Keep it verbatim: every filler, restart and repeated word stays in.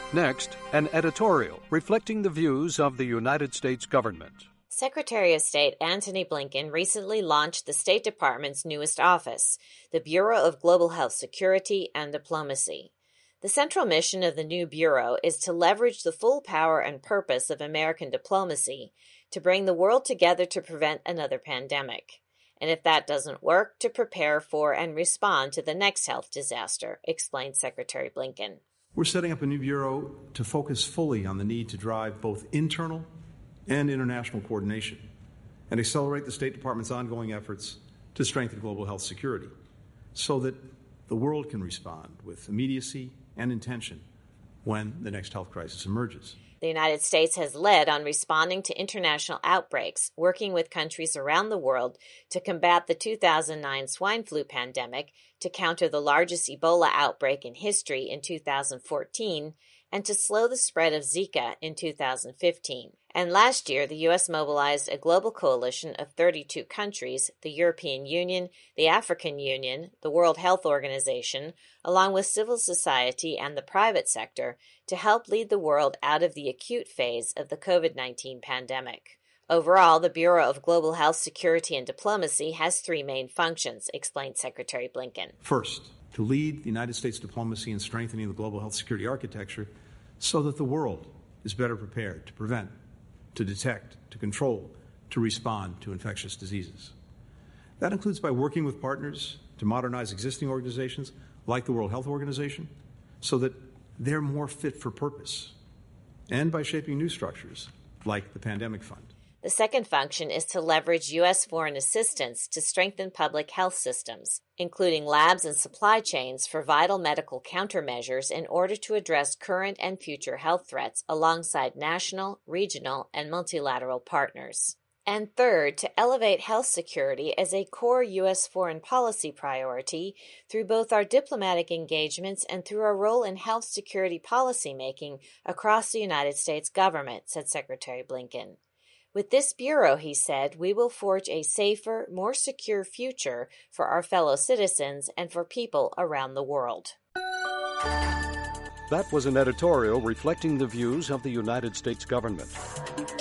Next, an editorial reflecting the views of the United States government. Secretary of State Antony Blinken recently launched the State Department's newest office, the Bureau of Global Health Security and Diplomacy. The central mission of the new bureau is to leverage the full power and purpose of American diplomacy to bring the world together to prevent another pandemic. And if that doesn't work, to prepare for and respond to the next health disaster, explained Secretary Blinken. We're setting up a new bureau to focus fully on the need to drive both internal and international coordination and accelerate the State Department's ongoing efforts to strengthen global health security so that the world can respond with immediacy and intention when the next health crisis emerges. The United States has led on responding to international outbreaks, working with countries around the world to combat the two thousand nine swine flu pandemic, to counter the largest Ebola outbreak in history in two thousand fourteen, and to slow the spread of Zika in two thousand fifteen. And last year, the U S mobilized a global coalition of thirty-two countries, the European Union, the African Union, the World Health Organization, along with civil society and the private sector, to help lead the world out of the acute phase of the covid nineteen pandemic. Overall, the Bureau of Global Health Security and Diplomacy has three main functions, explained Secretary Blinken. First, to lead the United States diplomacy in strengthening the global health security architecture so that the world is better prepared to prevent, to detect, to control, to respond to infectious diseases. That includes by working with partners to modernize existing organizations like the World Health Organization so that they're more fit for purpose, and by shaping new structures like the Pandemic Fund. The second function is to leverage U S foreign assistance to strengthen public health systems, including labs and supply chains for vital medical countermeasures in order to address current and future health threats alongside national, regional, and multilateral partners. And third, to elevate health security as a core U S foreign policy priority through both our diplomatic engagements and through our role in health security policymaking across the United States government, said Secretary Blinken. With this bureau, he said, we will forge a safer, more secure future for our fellow citizens and for people around the world. That was an editorial reflecting the views of the United States government.